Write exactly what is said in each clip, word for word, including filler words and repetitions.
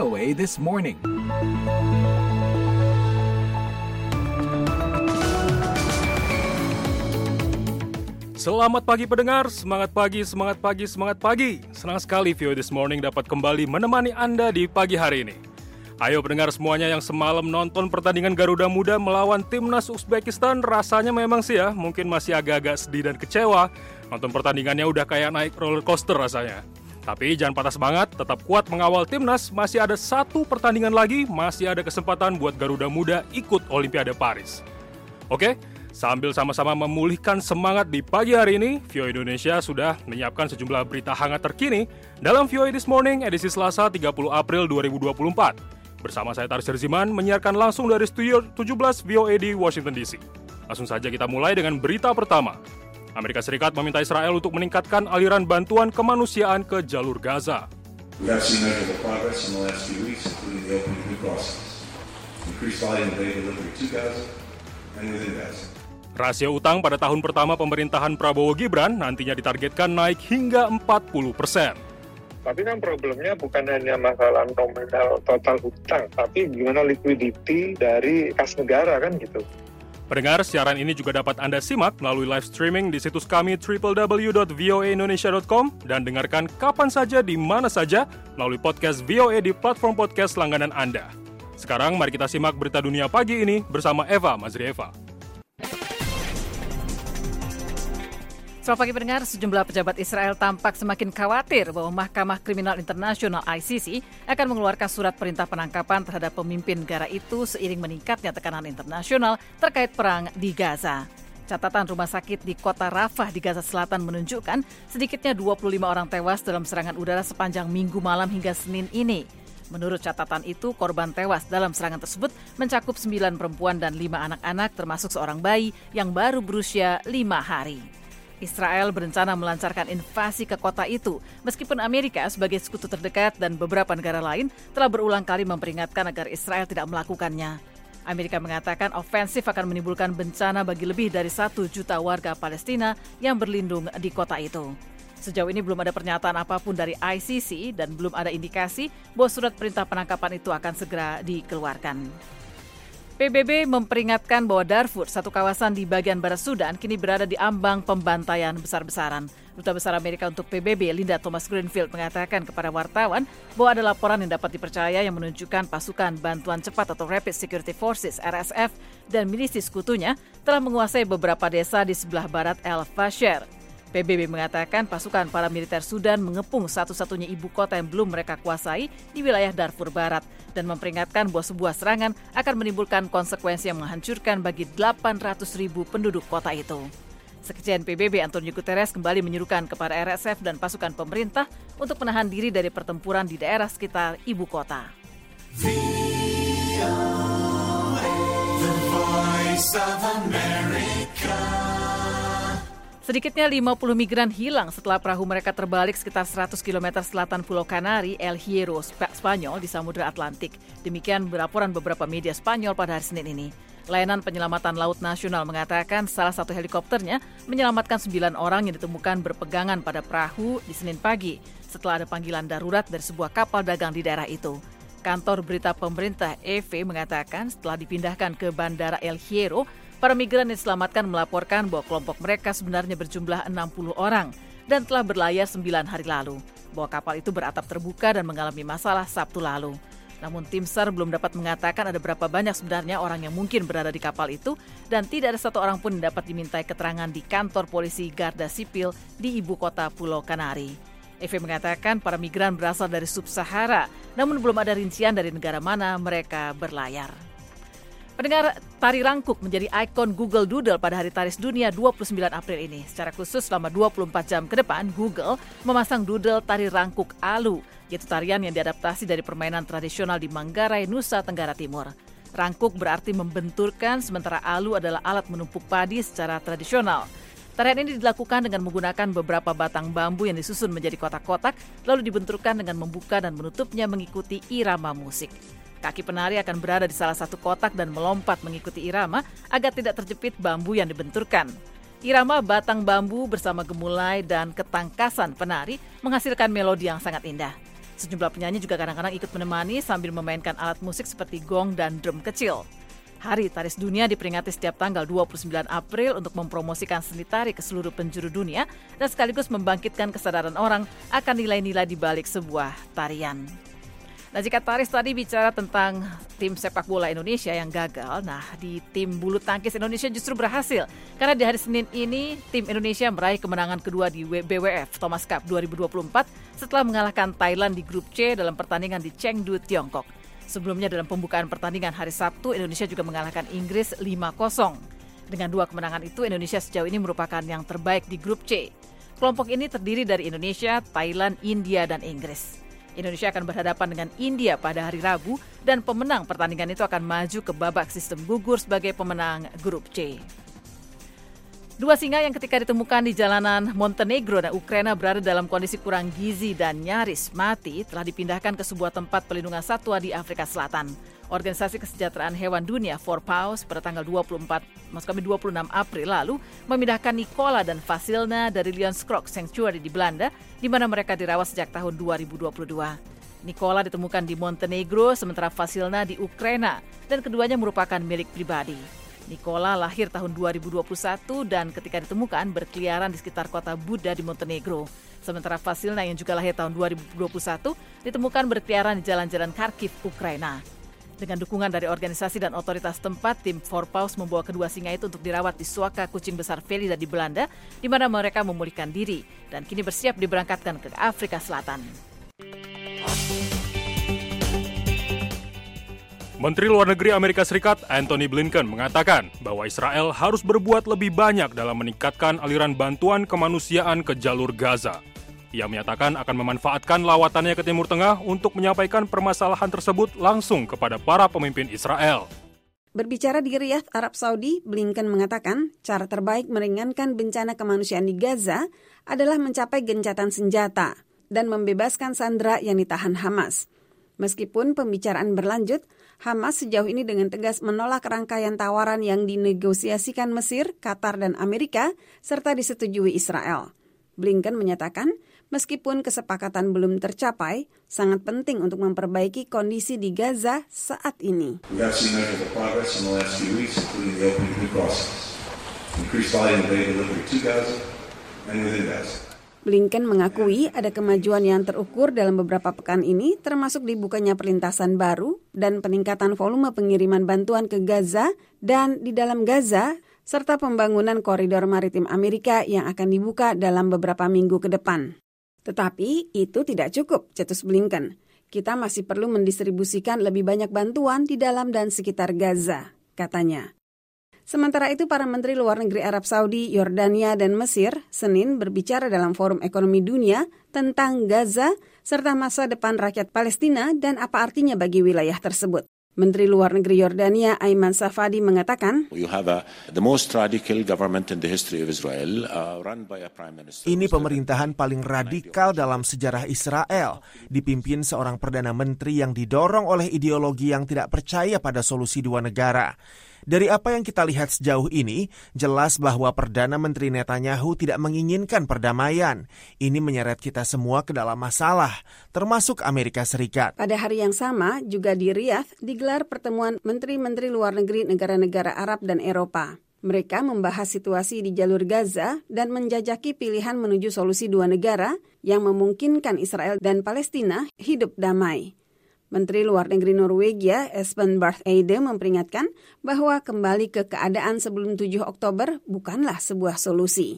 O A This Morning. Selamat pagi pendengar, semangat pagi, semangat pagi, semangat pagi. Senang sekali V O A This Morning dapat kembali menemani Anda di pagi hari ini. Ayo pendengar semuanya yang semalam nonton pertandingan Garuda Muda melawan Timnas Uzbekistan, rasanya memang sih ya, mungkin masih agak-agak sedih dan kecewa. Nonton pertandingannya udah kayak naik roller coaster rasanya. Tapi jangan patah semangat, tetap kuat mengawal Timnas, masih ada satu pertandingan lagi, masih ada kesempatan buat Garuda Muda ikut Olimpiade Paris. Oke? Sambil sama-sama memulihkan semangat di pagi hari ini, V O A Indonesia sudah menyiapkan sejumlah berita hangat terkini dalam V O A This Morning edisi Selasa tiga puluh April dua ribu dua puluh empat. Bersama saya Taris Herziman menyiarkan langsung dari Studio tujuh belas V O A di Washington D C. Langsung saja kita mulai dengan berita pertama. Amerika Serikat meminta Israel untuk meningkatkan aliran bantuan kemanusiaan ke jalur Gaza. We have seen measurable progress in the last few weeks, including the opening of new crossings, increased volume of aid delivery to Gaza and within Gaza. Rasio utang pada tahun pertama pemerintahan Prabowo Gibran nantinya ditargetkan naik hingga empat puluh persen. Tapi kan problemnya bukan hanya masalah nominal total hutang, tapi gimana liquidity dari kas negara kan gitu. Pendengar, siaran ini juga dapat Anda simak melalui live streaming di situs kami w w w dot v o a indonesia dot com dan dengarkan kapan saja di mana saja melalui podcast V O A di platform podcast langganan Anda. Sekarang mari kita simak berita dunia pagi ini bersama Eva Mazrieva. Selamat pagi pendengar, sejumlah pejabat Israel tampak semakin khawatir bahwa Mahkamah Kriminal Internasional I C C akan mengeluarkan surat perintah penangkapan terhadap pemimpin negara itu seiring meningkatnya tekanan internasional terkait perang di Gaza. Catatan rumah sakit di kota Rafah di Gaza Selatan menunjukkan sedikitnya dua puluh lima orang tewas dalam serangan udara sepanjang minggu malam hingga Senin ini. Menurut catatan itu, korban tewas dalam serangan tersebut mencakup sembilan perempuan dan lima anak-anak termasuk seorang bayi yang baru berusia lima hari. Israel berencana melancarkan invasi ke kota itu, meskipun Amerika sebagai sekutu terdekat dan beberapa negara lain telah berulang kali memperingatkan agar Israel tidak melakukannya. Amerika mengatakan ofensif akan menimbulkan bencana bagi lebih dari satu juta warga Palestina yang berlindung di kota itu. Sejauh ini belum ada pernyataan apapun dari I C C dan belum ada indikasi bahwa surat perintah penangkapan itu akan segera dikeluarkan. P B B memperingatkan bahwa Darfur, satu kawasan di bagian barat Sudan, kini berada di ambang pembantaian besar-besaran. Duta Besar Amerika untuk P B B, Linda Thomas-Greenfield, mengatakan kepada wartawan bahwa ada laporan yang dapat dipercaya yang menunjukkan pasukan bantuan cepat atau Rapid Security Forces R S F dan milisi sekutunya telah menguasai beberapa desa di sebelah barat El Fasher. P B B mengatakan pasukan paramiliter Sudan mengepung satu-satunya ibu kota yang belum mereka kuasai di wilayah Darfur Barat dan memperingatkan bahwa sebuah serangan akan menimbulkan konsekuensi yang menghancurkan bagi delapan ratus ribu penduduk kota itu. Sekjen P B B Antonio Guterres kembali menyerukan kepada R S F dan pasukan pemerintah untuk menahan diri dari pertempuran di daerah sekitar ibu kota. Sedikitnya lima puluh migran hilang setelah perahu mereka terbalik sekitar seratus kilometer selatan Pulau Kanari, El Hierro, Spanyol di Samudra Atlantik. Demikian laporan beberapa media Spanyol pada hari Senin ini. Layanan Penyelamatan Laut Nasional mengatakan salah satu helikopternya menyelamatkan sembilan orang yang ditemukan berpegangan pada perahu di Senin pagi setelah ada panggilan darurat dari sebuah kapal dagang di daerah itu. Kantor berita pemerintah E V mengatakan setelah dipindahkan ke Bandara El Hierro, para migran yang diselamatkan melaporkan bahwa kelompok mereka sebenarnya berjumlah enam puluh orang dan telah berlayar sembilan hari lalu, bahwa kapal itu beratap terbuka dan mengalami masalah Sabtu lalu. Namun tim S A R belum dapat mengatakan ada berapa banyak sebenarnya orang yang mungkin berada di kapal itu dan tidak ada satu orang pun yang dapat dimintai keterangan di kantor polisi Garda Sipil di ibu kota Pulau Kanari. E V mengatakan para migran berasal dari Sub-Sahara, namun belum ada rincian dari negara mana mereka berlayar. Pendengar, tari rangkuk menjadi ikon Google Doodle pada Hari Taris Dunia dua puluh sembilan April ini. Secara khusus selama dua puluh empat jam ke depan, Google memasang doodle tari rangkuk Alu, yaitu tarian yang diadaptasi dari permainan tradisional di Manggarai, Nusa Tenggara Timur. Rangkuk berarti membenturkan, sementara Alu adalah alat menumpuk padi secara tradisional. Tarian ini dilakukan dengan menggunakan beberapa batang bambu yang disusun menjadi kotak-kotak, lalu dibenturkan dengan membuka dan menutupnya mengikuti irama musik. Kaki penari akan berada di salah satu kotak dan melompat mengikuti irama agar tidak terjepit bambu yang dibenturkan. Irama batang bambu bersama gemulai dan ketangkasan penari menghasilkan melodi yang sangat indah. Sejumlah penyanyi juga kadang-kadang ikut menemani sambil memainkan alat musik seperti gong dan drum kecil. Hari Taris Dunia diperingati setiap tanggal dua puluh sembilan April untuk mempromosikan seni tari ke seluruh penjuru dunia dan sekaligus membangkitkan kesadaran orang akan nilai-nilai di balik sebuah tarian. Nah, jika Taris tadi bicara tentang tim sepak bola Indonesia yang gagal, nah di tim bulu tangkis Indonesia justru berhasil. Karena di hari Senin ini, tim Indonesia meraih kemenangan kedua di B W F Thomas Cup dua ribu dua puluh empat setelah mengalahkan Thailand di grup C dalam pertandingan di Chengdu, Tiongkok. Sebelumnya dalam pembukaan pertandingan hari Sabtu, Indonesia juga mengalahkan Inggris lima kosong. Dengan dua kemenangan itu, Indonesia sejauh ini merupakan yang terbaik di grup C. Kelompok ini terdiri dari Indonesia, Thailand, India, dan Inggris. Indonesia akan berhadapan dengan India pada hari Rabu dan pemenang pertandingan itu akan maju ke babak sistem gugur sebagai pemenang grup C. Dua singa yang ketika ditemukan di jalanan Montenegro dan Ukraina berada dalam kondisi kurang gizi dan nyaris mati telah dipindahkan ke sebuah tempat pelindungan satwa di Afrika Selatan. Organisasi Kesejahteraan Hewan Dunia four paws pada tanggal dua puluh empat, maksud kami dua puluh enam April lalu memindahkan Nikola dan Vasilna dari Lionskrog Sanctuary di Belanda, di mana mereka dirawat sejak tahun dua ribu dua puluh dua. Nikola ditemukan di Montenegro, sementara Vasilna di Ukraina, dan keduanya merupakan milik pribadi. Nikola lahir tahun dua ribu dua puluh satu dan ketika ditemukan berkeliaran di sekitar kota Buda di Montenegro. Sementara Vasilna yang juga lahir tahun dua ribu dua puluh satu ditemukan berkeliaran di jalan-jalan Kharkiv, Ukraina. Dengan dukungan dari organisasi dan otoritas tempat, tim four paws membawa kedua singa itu untuk dirawat di suaka kucing besar Velida di Belanda, di mana mereka memulihkan diri dan kini bersiap diberangkatkan ke Afrika Selatan. Menteri Luar Negeri Amerika Serikat Antony Blinken mengatakan bahwa Israel harus berbuat lebih banyak dalam meningkatkan aliran bantuan kemanusiaan ke jalur Gaza. Ia menyatakan akan memanfaatkan lawatannya ke Timur Tengah untuk menyampaikan permasalahan tersebut langsung kepada para pemimpin Israel. Berbicara di Riyadh, Arab Saudi, Blinken mengatakan cara terbaik meringankan bencana kemanusiaan di Gaza adalah mencapai gencatan senjata dan membebaskan sandera yang ditahan Hamas. Meskipun pembicaraan berlanjut, Hamas sejauh ini dengan tegas menolak rangkaian tawaran yang dinegosiasikan Mesir, Qatar, dan Amerika, serta disetujui Israel. Blinken menyatakan, meskipun kesepakatan belum tercapai, sangat penting untuk memperbaiki kondisi di Gaza saat ini. We have seen measurable progress in the last few weeks, including the opening of new crossings, increased volume of aid delivery to Gaza and within Gaza. Blinken mengakui ada kemajuan yang terukur dalam beberapa pekan ini, termasuk dibukanya perlintasan baru dan peningkatan volume pengiriman bantuan ke Gaza dan di dalam Gaza, serta pembangunan koridor maritim Amerika yang akan dibuka dalam beberapa minggu ke depan. Tetapi itu tidak cukup, cetus Blinken. Kita masih perlu mendistribusikan lebih banyak bantuan di dalam dan sekitar Gaza, katanya. Sementara itu, para menteri luar negeri Arab Saudi, Yordania, dan Mesir Senin berbicara dalam Forum Ekonomi Dunia tentang Gaza serta masa depan rakyat Palestina dan apa artinya bagi wilayah tersebut. Menteri Luar Negeri Yordania Ayman Safadi mengatakan, ini pemerintahan paling radikal dalam sejarah Israel, dipimpin seorang Perdana Menteri yang didorong oleh ideologi yang tidak percaya pada solusi dua negara. Dari apa yang kita lihat sejauh ini, jelas bahwa Perdana Menteri Netanyahu tidak menginginkan perdamaian. Ini menyeret kita semua ke dalam masalah, termasuk Amerika Serikat. Pada hari yang sama, juga di Riyadh digelar pertemuan Menteri-Menteri Luar Negeri negara-negara Arab dan Eropa. Mereka membahas situasi di jalur Gaza dan menjajaki pilihan menuju solusi dua negara yang memungkinkan Israel dan Palestina hidup damai. Menteri Luar Negeri Norwegia, Espen Barth Eide, memperingatkan bahwa kembali ke keadaan sebelum tujuh Oktober bukanlah sebuah solusi.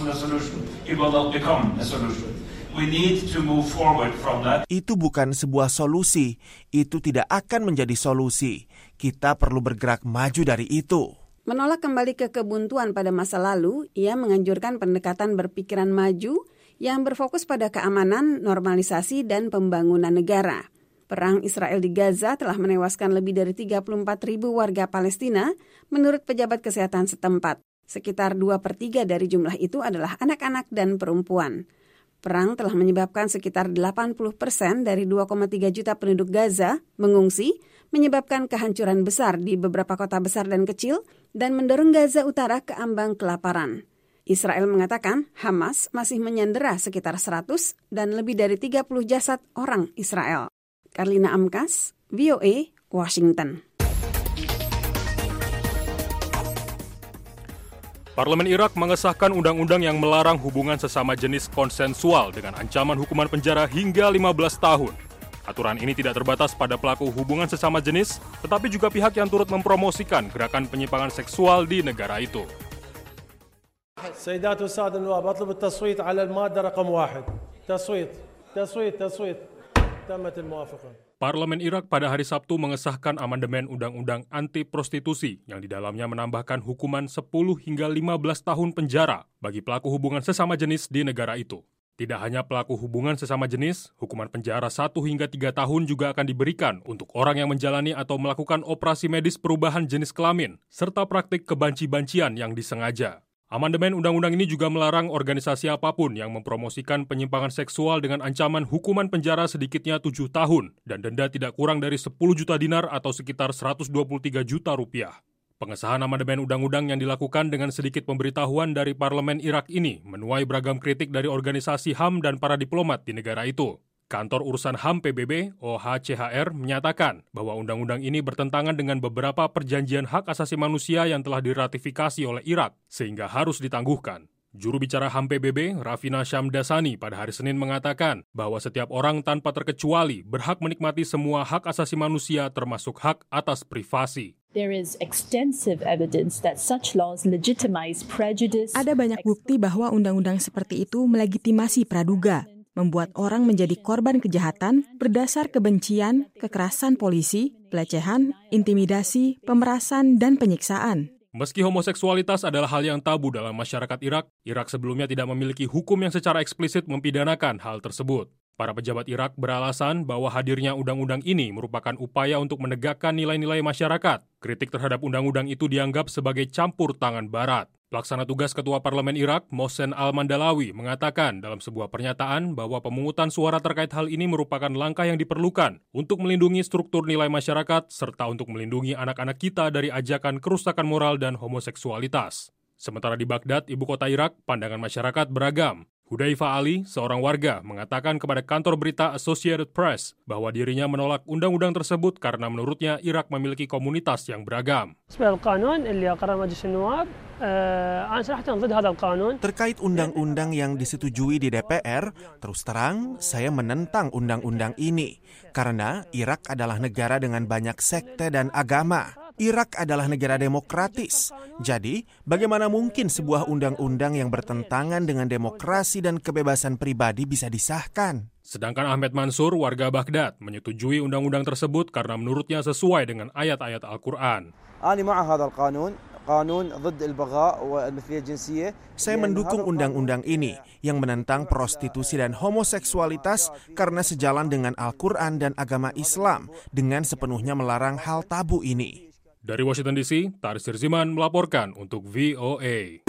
Itu bukan sebuah solusi, itu tidak akan menjadi solusi. Kita perlu bergerak maju dari itu. Menolak kembali ke kebuntuan pada masa lalu, ia menganjurkan pendekatan berpikiran maju yang berfokus pada keamanan, normalisasi, dan pembangunan negara. Perang Israel di Gaza telah menewaskan lebih dari tiga puluh empat ribu warga Palestina menurut pejabat kesehatan setempat. Sekitar dua per tiga dari jumlah itu adalah anak-anak dan perempuan. Perang telah menyebabkan sekitar delapan puluh persen dari dua koma tiga juta penduduk Gaza mengungsi, menyebabkan kehancuran besar di beberapa kota besar dan kecil, dan mendorong Gaza Utara ke ambang kelaparan. Israel mengatakan Hamas masih menyandera sekitar seratus dan lebih dari tiga puluh jasad orang Israel. Karlina Amkas, V O A, Washington. Parlemen Irak mengesahkan undang-undang yang melarang hubungan sesama jenis konsensual dengan ancaman hukuman penjara hingga lima belas tahun. Aturan ini tidak terbatas pada pelaku hubungan sesama jenis, tetapi juga pihak yang turut mempromosikan gerakan penyimpangan seksual di negara itu. سيدات والسادة النواب أطلب التصويت على المادة رقم واحد. تصويت تصويت تصويت تمت الموافقة. Parlemen Irak pada hari Sabtu mengesahkan amandemen Undang-Undang Anti Prostitusi yang di dalamnya menambahkan hukuman sepuluh hingga lima belas tahun penjara bagi pelaku hubungan sesama jenis di negara itu. Tidak hanya pelaku hubungan sesama jenis, hukuman penjara satu hingga tiga tahun juga akan diberikan untuk orang yang menjalani atau melakukan operasi medis perubahan jenis kelamin, serta praktik kebanci-bancian yang disengaja. Amandemen undang-undang ini juga melarang organisasi apapun yang mempromosikan penyimpangan seksual dengan ancaman hukuman penjara sedikitnya tujuh tahun dan denda tidak kurang dari sepuluh juta dinar atau sekitar seratus dua puluh tiga juta rupiah. Pengesahan amandemen undang-undang yang dilakukan dengan sedikit pemberitahuan dari Parlemen Irak ini menuai beragam kritik dari organisasi H A M dan para diplomat di negara itu. Kantor Urusan H A M P B B, O H C H R, menyatakan bahwa undang-undang ini bertentangan dengan beberapa perjanjian hak asasi manusia yang telah diratifikasi oleh Irak, sehingga harus ditangguhkan. Juru bicara H A M P B B, Rafina Syamdasani, pada hari Senin mengatakan bahwa setiap orang tanpa terkecuali berhak menikmati semua hak asasi manusia termasuk hak atas privasi. There is extensive evidence that such laws legitimize prejudice. Ada banyak bukti bahwa undang-undang seperti itu melegitimasi praduga, membuat orang menjadi korban kejahatan berdasar kebencian, kekerasan polisi, pelecehan, intimidasi, pemerasan, dan penyiksaan. Meski homoseksualitas adalah hal yang tabu dalam masyarakat Irak, Irak sebelumnya tidak memiliki hukum yang secara eksplisit mempidanakan hal tersebut. Para pejabat Irak beralasan bahwa hadirnya undang-undang ini merupakan upaya untuk menegakkan nilai-nilai masyarakat. Kritik terhadap undang-undang itu dianggap sebagai campur tangan Barat. Pelaksana tugas Ketua Parlemen Irak, Mohsen Al-Mandalawi, mengatakan dalam sebuah pernyataan bahwa pemungutan suara terkait hal ini merupakan langkah yang diperlukan untuk melindungi struktur nilai masyarakat serta untuk melindungi anak-anak kita dari ajakan kerusakan moral dan homoseksualitas. Sementara di Baghdad, ibu kota Irak, pandangan masyarakat beragam. Hudayfa Ali, seorang warga, mengatakan kepada kantor berita Associated Press bahwa dirinya menolak undang-undang tersebut karena menurutnya Irak memiliki komunitas yang beragam. Terkait undang-undang yang disetujui di D P R, terus terang saya menentang undang-undang ini karena Irak adalah negara dengan banyak sekte dan agama. Irak adalah negara demokratis. Jadi, bagaimana mungkin sebuah undang-undang yang bertentangan dengan demokrasi dan kebebasan pribadi bisa disahkan? Sedangkan Ahmed Mansur, warga Baghdad, menyetujui undang-undang tersebut karena menurutnya sesuai dengan ayat-ayat Al-Quran. Saya mendukung undang-undang ini yang menentang prostitusi dan homoseksualitas karena sejalan dengan Al-Quran dan agama Islam dengan sepenuhnya melarang hal tabu ini. Dari Washington D C, Taris Sirziman melaporkan untuk V O A.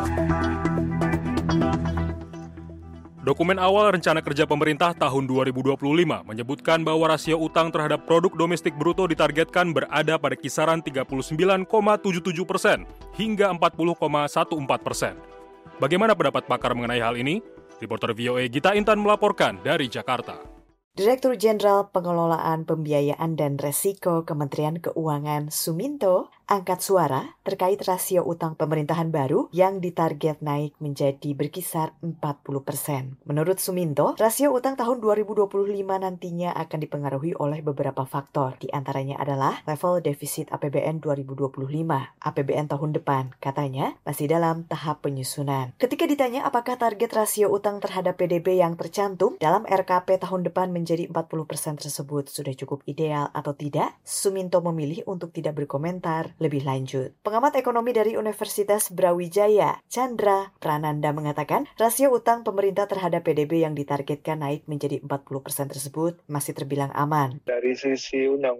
Dokumen awal rencana kerja pemerintah tahun dua ribu dua puluh lima menyebutkan bahwa rasio utang terhadap produk domestik bruto ditargetkan berada pada kisaran tiga puluh sembilan koma tujuh tujuh persen hingga empat puluh koma empat belas persen. Bagaimana pendapat pakar mengenai hal ini? Reporter V O A Gita Intan melaporkan dari Jakarta. Direktur Jenderal Pengelolaan Pembiayaan dan Resiko Kementerian Keuangan Suminto angkat suara terkait rasio utang pemerintahan baru yang ditarget naik menjadi berkisar empat puluh persen. Menurut Suminto, rasio utang tahun dua ribu dua puluh lima nantinya akan dipengaruhi oleh beberapa faktor. Di antaranya adalah level defisit A P B N dua ribu dua puluh lima. A P B N tahun depan, katanya, masih dalam tahap penyusunan. Ketika ditanya apakah target rasio utang terhadap P D B yang tercantum dalam R K P tahun depan menjadi empat puluh persen tersebut sudah cukup ideal atau tidak, Suminto memilih untuk tidak berkomentar lebih lanjut. Pengamat ekonomi dari Universitas Brawijaya, Chandra Prananda, mengatakan rasio utang pemerintah terhadap P D B yang ditargetkan naik menjadi empat puluh persen tersebut masih terbilang aman. Dari sisi undang-undang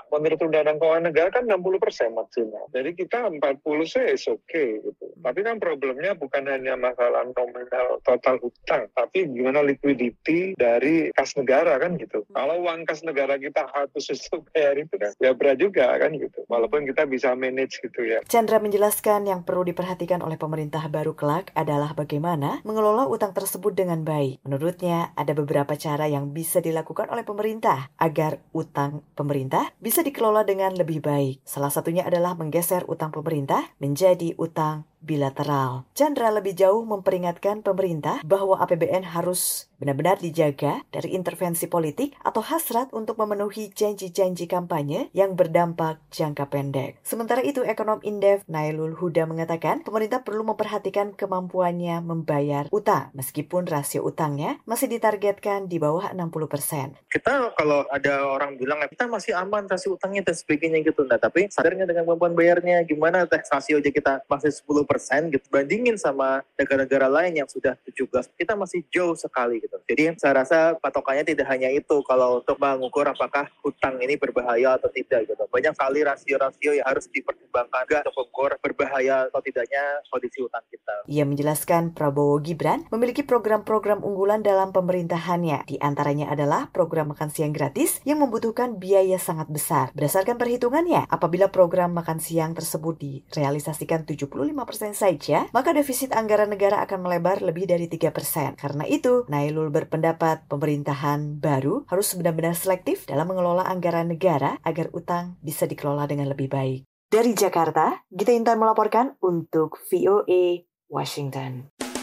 Menurut Undang-Undang Keuangan Negara kan enam puluh persen maksimal. Jadi kita empat puluh persen is oke okay, gitu. Tapi kan problemnya bukan hanya masalah nominal total hutang, tapi gimana liquidity dari kas negara kan gitu. Kalau uang kas negara kita harus untuk bayar itu kan ya berat juga kan gitu. Walaupun kita bisa manage gitu ya. Chandra menjelaskan yang perlu diperhatikan oleh pemerintah baru kelak adalah bagaimana mengelola utang tersebut dengan baik. Menurutnya ada beberapa cara yang bisa dilakukan oleh pemerintah agar utang pemerintah bisa dikelola dengan lebih baik. Salah satunya adalah menggeser utang pemerintah menjadi utang bilateral. Chandra lebih jauh memperingatkan pemerintah bahwa A P B N harus benar-benar dijaga dari intervensi politik atau hasrat untuk memenuhi janji-janji kampanye yang berdampak jangka pendek. Sementara itu, ekonom Indef Nailul Huda mengatakan pemerintah perlu memperhatikan kemampuannya membayar utang meskipun rasio utangnya masih ditargetkan di bawah enam puluh persen. Kita kalau ada orang bilang kita masih aman rasio utangnya dan sebagainya gitu, nah tapi sadarnya dengan kemampuan bayarnya gimana teh rasio aja kita masih sepuluh persen gitu, bandingin sama negara-negara lain yang sudah tujuh belas, kita masih jauh sekali gitu. Jadi saya rasa patokannya tidak hanya itu kalau untuk mengukur apakah hutang ini berbahaya atau tidak gitu. Banyak sekali rasio-rasio yang harus dipertimbangkan untuk mengukur berbahaya atau tidaknya kondisi hutang kita. Ia menjelaskan Prabowo Gibran memiliki program-program unggulan dalam pemerintahannya. Di antaranya adalah program makan siang gratis yang membutuhkan biaya sangat besar. Berdasarkan perhitungannya, apabila program makan siang tersebut direalisasikan tujuh puluh lima persen saja, maka defisit anggaran negara akan melebar lebih dari tiga persen. Karena itu, Nailul berpendapat pemerintahan baru harus benar-benar selektif dalam mengelola anggaran negara agar utang bisa dikelola dengan lebih baik. Dari Jakarta, Gita Intan melaporkan untuk V O A Washington.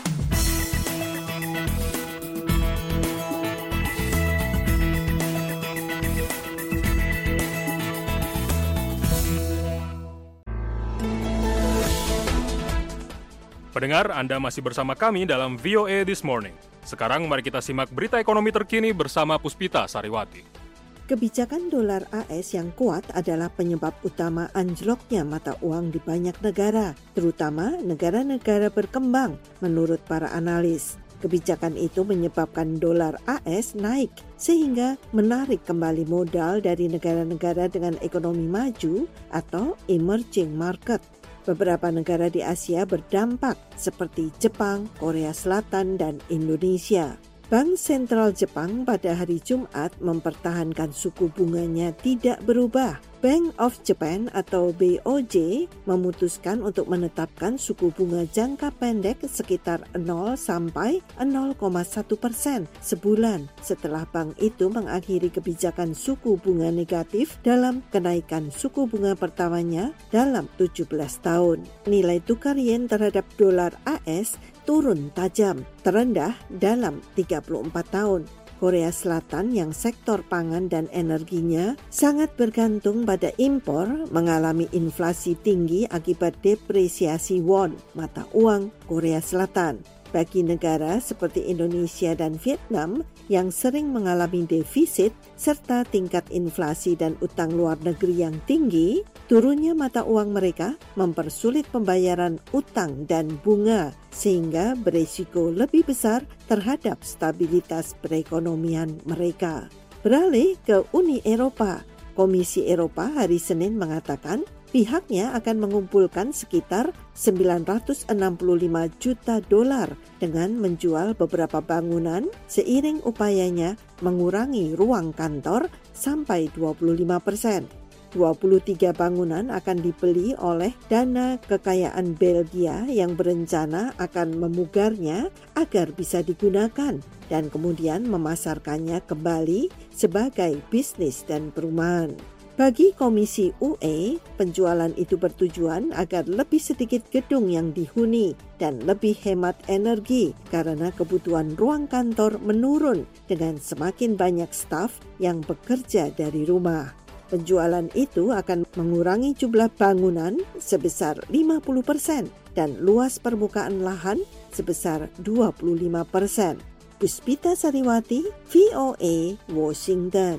Pendengar, Anda masih bersama kami dalam V O A This Morning. Sekarang mari kita simak berita ekonomi terkini bersama Puspita Sariwati. Kebijakan dolar A S yang kuat adalah penyebab utama anjloknya mata uang di banyak negara, terutama negara-negara berkembang, menurut para analis. Kebijakan itu menyebabkan dolar A S naik, sehingga menarik kembali modal dari negara-negara dengan ekonomi maju atau emerging market. Beberapa negara di Asia berdampak seperti Jepang, Korea Selatan, dan Indonesia. Bank Sentral Jepang pada hari Jumat mempertahankan suku bunganya tidak berubah. Bank of Japan atau B O J memutuskan untuk menetapkan suku bunga jangka pendek sekitar nol sampai nol koma satu persen sebulan setelah bank itu mengakhiri kebijakan suku bunga negatif dalam kenaikan suku bunga pertamanya dalam tujuh belas tahun. Nilai tukar yen terhadap dolar A S turun tajam, terendah dalam tiga puluh empat tahun. Korea Selatan yang sektor pangan dan energinya sangat bergantung pada impor mengalami inflasi tinggi akibat depresiasi won, mata uang Korea Selatan. Bagi negara seperti Indonesia dan Vietnam yang sering mengalami defisit serta tingkat inflasi dan utang luar negeri yang tinggi, turunnya mata uang mereka mempersulit pembayaran utang dan bunga sehingga berisiko lebih besar terhadap stabilitas perekonomian mereka. Beralih ke Uni Eropa, Komisi Eropa hari Senin mengatakan pihaknya akan mengumpulkan sekitar sembilan ratus enam puluh lima juta dolar dengan menjual beberapa bangunan seiring upayanya mengurangi ruang kantor sampai dua puluh lima persen. dua puluh tiga bangunan akan dibeli oleh Dana Kekayaan Belgia yang berencana akan memugarnya agar bisa digunakan dan kemudian memasarkannya kembali sebagai bisnis dan perumahan. Bagi Komisi U E, penjualan itu bertujuan agar lebih sedikit gedung yang dihuni dan lebih hemat energi karena kebutuhan ruang kantor menurun dengan semakin banyak staf yang bekerja dari rumah. Penjualan itu akan mengurangi jumlah bangunan sebesar lima puluh persen dan luas permukaan lahan sebesar dua puluh lima persen. Puspita Sariwati, V O A, Washington.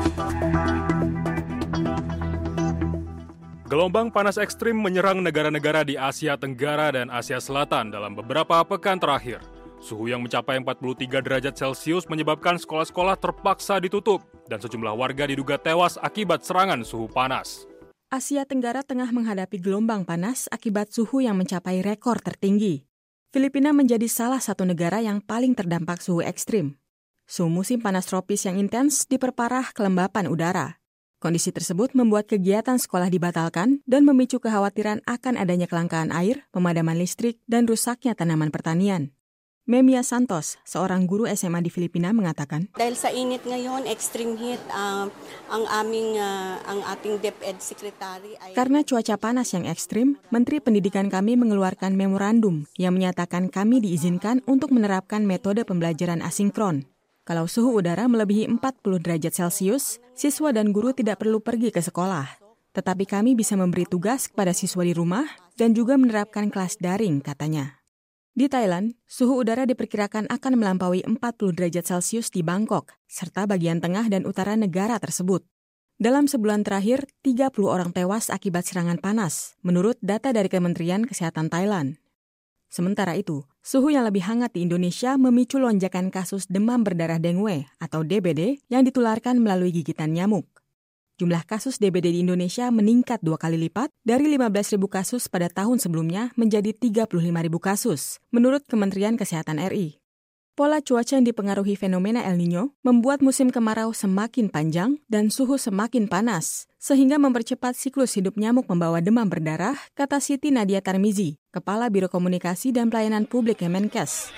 Gelombang panas ekstrim menyerang negara-negara di Asia Tenggara dan Asia Selatan dalam beberapa pekan terakhir. Suhu yang mencapai empat puluh tiga derajat Celcius menyebabkan sekolah-sekolah terpaksa ditutup dan sejumlah warga diduga tewas akibat serangan suhu panas. Asia Tenggara tengah menghadapi gelombang panas akibat suhu yang mencapai rekor tertinggi. Filipina menjadi salah satu negara yang paling terdampak suhu ekstrim. Suhu musim panas tropis yang intens diperparah kelembapan udara. Kondisi tersebut membuat kegiatan sekolah dibatalkan dan memicu kekhawatiran akan adanya kelangkaan air, pemadaman listrik, dan rusaknya tanaman pertanian. Memia Santos, seorang guru S M A di Filipina, mengatakan, Dahil sa init ngayon, extreme heat, uh, ang aming uh, ang ating DepEd Secretary ay... Karena cuaca panas yang ekstrim, Menteri Pendidikan kami mengeluarkan memorandum yang menyatakan kami diizinkan untuk menerapkan metode pembelajaran asinkron. Kalau suhu udara melebihi empat puluh derajat Celcius, siswa dan guru tidak perlu pergi ke sekolah. Tetapi kami bisa memberi tugas kepada siswa di rumah dan juga menerapkan kelas daring, katanya. Di Thailand, suhu udara diperkirakan akan melampaui empat puluh derajat Celcius di Bangkok, serta bagian tengah dan utara negara tersebut. Dalam sebulan terakhir, tiga puluh orang tewas akibat serangan panas, menurut data dari Kementerian Kesehatan Thailand. Sementara itu, suhu yang lebih hangat di Indonesia memicu lonjakan kasus demam berdarah dengue atau D B D yang ditularkan melalui gigitan nyamuk. Jumlah kasus D B D di Indonesia meningkat dua kali lipat dari lima belas ribu kasus pada tahun sebelumnya menjadi tiga puluh lima ribu kasus, menurut Kementerian Kesehatan R I. Pola cuaca yang dipengaruhi fenomena El Niño membuat musim kemarau semakin panjang dan suhu semakin panas, sehingga mempercepat siklus hidup nyamuk membawa demam berdarah, kata Siti Nadia Tarmizi, Kepala Biro Komunikasi dan Pelayanan Publik Kemenkes.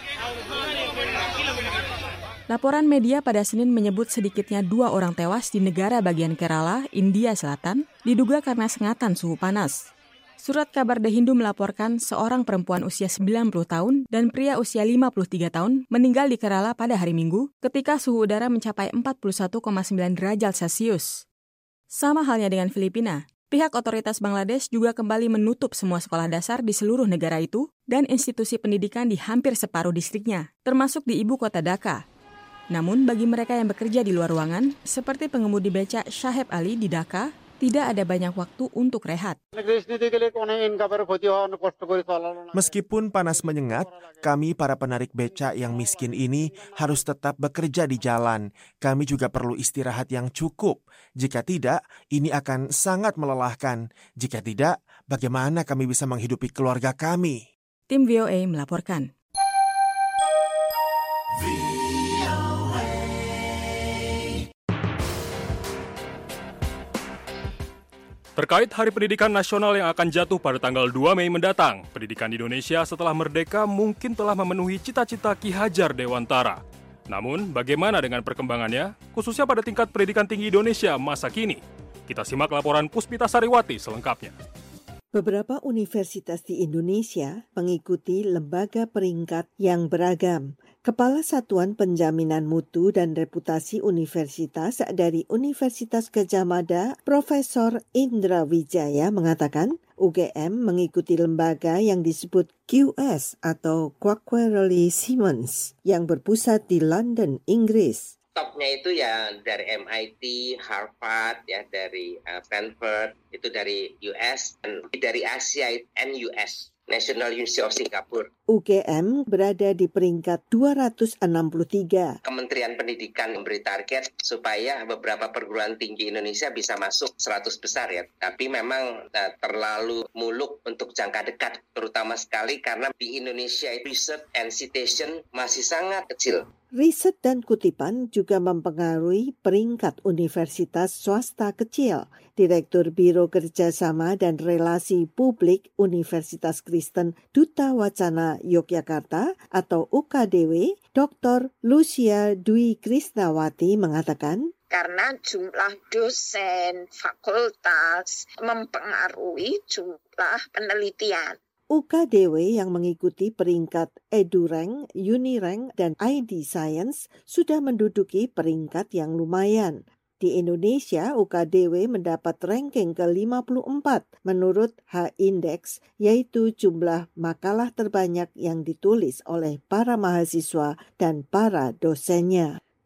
Laporan media pada Senin menyebut sedikitnya dua orang tewas di negara bagian Kerala, India Selatan, diduga karena sengatan suhu panas. Surat kabar The Hindu melaporkan seorang perempuan usia sembilan puluh tahun dan pria usia lima puluh tiga tahun meninggal di Kerala pada hari Minggu ketika suhu udara mencapai empat puluh satu koma sembilan derajat Celcius. Sama halnya dengan Filipina, pihak otoritas Bangladesh juga kembali menutup semua sekolah dasar di seluruh negara itu dan institusi pendidikan di hampir separuh distriknya, termasuk di ibu kota Dhaka. Namun bagi mereka yang bekerja di luar ruangan, seperti pengemudi becak Syaheb Ali di Dhaka, tidak ada banyak waktu untuk rehat. Meskipun panas menyengat, kami para penarik becak yang miskin ini harus tetap bekerja di jalan. Kami juga perlu istirahat yang cukup. Jika tidak, ini akan sangat melelahkan. Jika tidak, bagaimana kami bisa menghidupi keluarga kami? Tim V O A melaporkan. Terkait Hari Pendidikan Nasional yang akan jatuh pada tanggal dua Mei mendatang, pendidikan di Indonesia setelah merdeka mungkin telah memenuhi cita-cita Ki Hajar Dewantara. Namun, bagaimana dengan perkembangannya, khususnya pada tingkat pendidikan tinggi Indonesia masa kini? Kita simak laporan Puspita Sariwati selengkapnya. Beberapa universitas di Indonesia mengikuti lembaga peringkat yang beragam. Kepala Satuan Penjaminan Mutu dan Reputasi Universitas dari Universitas Gadjah Mada, Profesor Indra Wijaya mengatakan, U G M mengikuti lembaga yang disebut Q S atau Quacquarelli Symonds yang berpusat di London, Inggris. Topnya itu ya dari M I T, Harvard, ya dari uh, Stanford, itu dari U S, dan dari Asia N U S, National University of Singapore. U G M berada di peringkat dua ratus enam puluh tiga. Kementerian Pendidikan memberi target supaya beberapa perguruan tinggi Indonesia bisa masuk seratus besar ya. Tapi memang uh, terlalu muluk untuk jangka dekat, terutama sekali karena di Indonesia research and citation masih sangat kecil. Riset dan kutipan juga mempengaruhi peringkat universitas swasta kecil. Direktur Biro Kerjasama dan Relasi Publik Universitas Kristen Duta Wacana Yogyakarta atau U K D W, Doktor Lucia Dwi Krisnawati mengatakan, karena jumlah dosen, fakultas mempengaruhi jumlah penelitian. U K D W yang mengikuti peringkat EduRank, Unirank, dan I D Science sudah menduduki peringkat yang lumayan. Di Indonesia, U K D W mendapat ranking ke lima puluh empat menurut H-Index, yaitu jumlah makalah terbanyak yang ditulis oleh para mahasiswa dan para dosennya.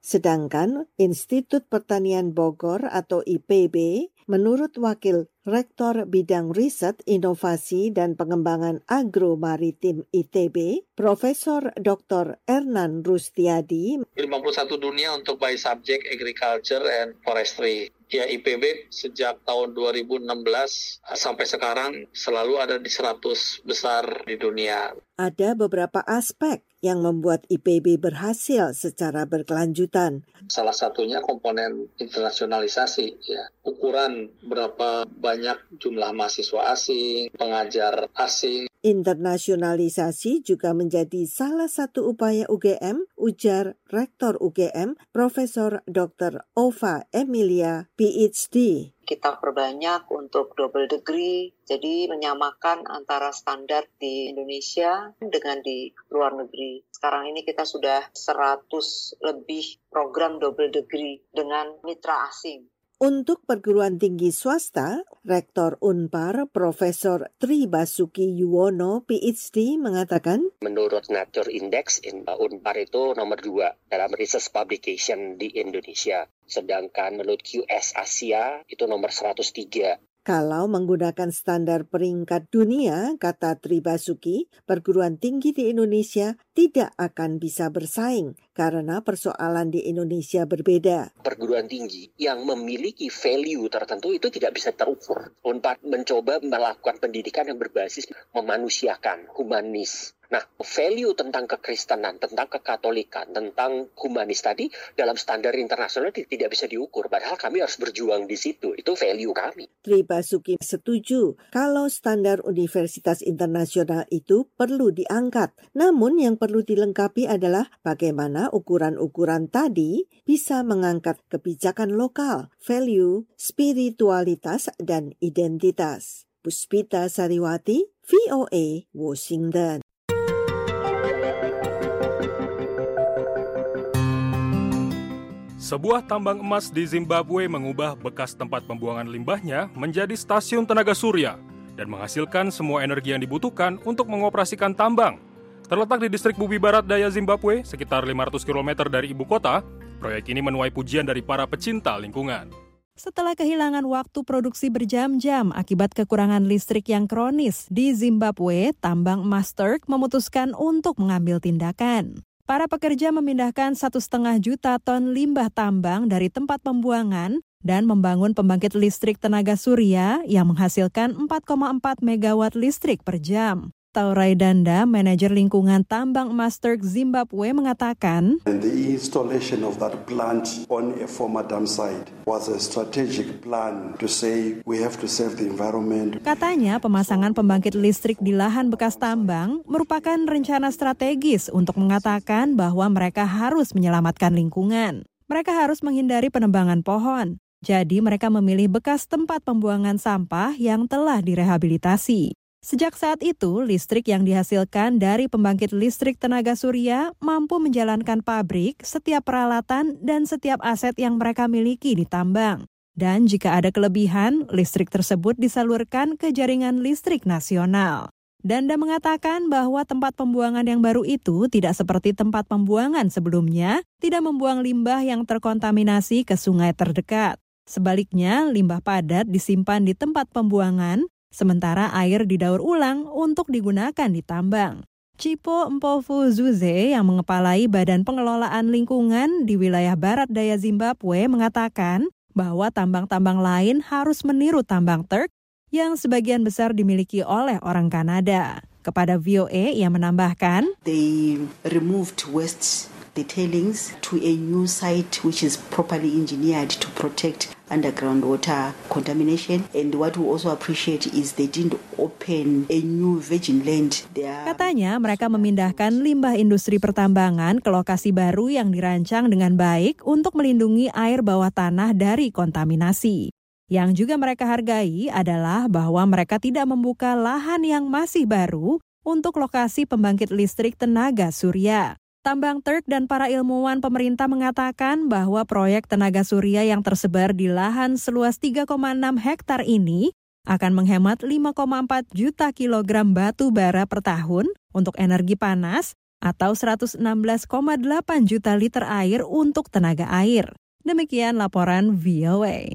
Sedangkan Institut Pertanian Bogor atau I P B, menurut Wakil Rektor Bidang Riset, Inovasi, dan Pengembangan Agro-Maritim I T B, Profesor Doktor Ernan Rustiadi, lima puluh satu dunia untuk by subject agriculture and forestry. Ya, I P B sejak tahun dua ribu enam belas sampai sekarang selalu ada di seratus besar di dunia. Ada beberapa aspek yang membuat I P B berhasil secara berkelanjutan. Salah satunya komponen internasionalisasi, ya. Ukuran berapa banyak jumlah mahasiswa asing, pengajar asing. Internasionalisasi juga menjadi salah satu upaya U G M, ujar Rektor U G M, Profesor Doktor Ova Emilia, P H D. Kita perbanyak untuk double degree, jadi menyamakan antara standar di Indonesia dengan di luar negeri. Sekarang ini kita sudah seratus lebih program double degree dengan mitra asing. Untuk perguruan tinggi swasta, Rektor Unpar Profesor Tri Basuki Yuwono P H D mengatakan, menurut Nature Index, Unpar itu nomor dua dalam research publication di Indonesia. Sedangkan menurut Q S Asia itu nomor seratus tiga. Kalau menggunakan standar peringkat dunia, kata Tri Basuki, perguruan tinggi di Indonesia tidak akan bisa bersaing karena persoalan di Indonesia berbeda. Perguruan tinggi yang memiliki value tertentu itu tidak bisa terukur. Unpar mencoba melakukan pendidikan yang berbasis memanusiakan, humanis. Nah, value tentang kekristenan, tentang kekatolikan, tentang humanis tadi dalam standar internasional tidak bisa diukur. Padahal kami harus berjuang di situ. Itu value kami. Tri Basuki setuju kalau standar universitas internasional itu perlu diangkat. Namun yang perlu dilengkapi adalah bagaimana ukuran-ukuran tadi bisa mengangkat kebijakan lokal, value, spiritualitas, dan identitas. Puspita Sariwati, V O A, Washington. Sebuah tambang emas di Zimbabwe mengubah bekas tempat pembuangan limbahnya menjadi stasiun tenaga surya dan menghasilkan semua energi yang dibutuhkan untuk mengoperasikan tambang. Terletak di distrik Bubi Barat Daya Zimbabwe, sekitar lima ratus kilometer dari ibu kota, proyek ini menuai pujian dari para pecinta lingkungan. Setelah kehilangan waktu produksi berjam-jam akibat kekurangan listrik yang kronis di Zimbabwe, tambang emas Turk memutuskan untuk mengambil tindakan. Para pekerja memindahkan satu setengah juta ton limbah tambang dari tempat pembuangan dan membangun pembangkit listrik tenaga surya yang menghasilkan empat koma empat megawatt listrik per jam. Taurai Danda, manajer lingkungan tambang emas Turk Zimbabwe, mengatakan, And the installation of that plant on a former dam site was a strategic plan to say we have to save the environment. Katanya pemasangan pembangkit listrik di lahan bekas tambang merupakan rencana strategis untuk mengatakan bahwa mereka harus menyelamatkan lingkungan. Mereka harus menghindari penebangan pohon. Jadi mereka memilih bekas tempat pembuangan sampah yang telah direhabilitasi. Sejak saat itu, listrik yang dihasilkan dari pembangkit listrik tenaga surya mampu menjalankan pabrik, setiap peralatan, dan setiap aset yang mereka miliki di tambang. Dan jika ada kelebihan, listrik tersebut disalurkan ke jaringan listrik nasional. Danda mengatakan bahwa tempat pembuangan yang baru itu tidak seperti tempat pembuangan sebelumnya, tidak membuang limbah yang terkontaminasi ke sungai terdekat. Sebaliknya, limbah padat disimpan di tempat pembuangan, sementara air didaur ulang untuk digunakan di tambang. Cipo Mpofu Zuze yang mengepalai Badan Pengelolaan Lingkungan di wilayah Barat Daya Zimbabwe mengatakan bahwa tambang-tambang lain harus meniru tambang Turk yang sebagian besar dimiliki oleh orang Kanada. Kepada V O A, ia menambahkan, They removed waste, the tailings, to a new site which is properly engineered to protect underground water contamination, and what we also appreciate is they didn't open a new virgin land. Are... Katanya mereka memindahkan limbah industri pertambangan ke lokasi baru yang dirancang dengan baik untuk melindungi air bawah tanah dari kontaminasi. Yang juga mereka hargai adalah bahwa mereka tidak membuka lahan yang masih baru untuk lokasi pembangkit listrik tenaga surya. Tambang Turk dan para ilmuwan pemerintah mengatakan bahwa proyek tenaga surya yang tersebar di lahan seluas tiga koma enam hektar ini akan menghemat lima koma empat juta kilogram batu bara per tahun untuk energi panas atau seratus enam belas koma delapan juta liter air untuk tenaga air. Demikian laporan V O A.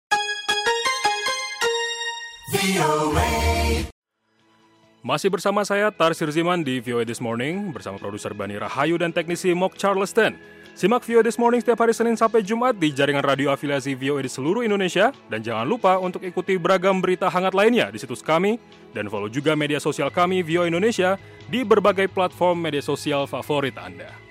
Masih bersama saya Tarsir Ziman di V O A This Morning bersama produser Bani Rahayu dan teknisi Mok Charleston. Simak V O A This Morning setiap hari Senin sampai Jumat di jaringan radio afiliasi V O A di seluruh Indonesia. Dan jangan lupa untuk ikuti beragam berita hangat lainnya di situs kami. Dan follow juga media sosial kami V O A Indonesia di berbagai platform media sosial favorit Anda.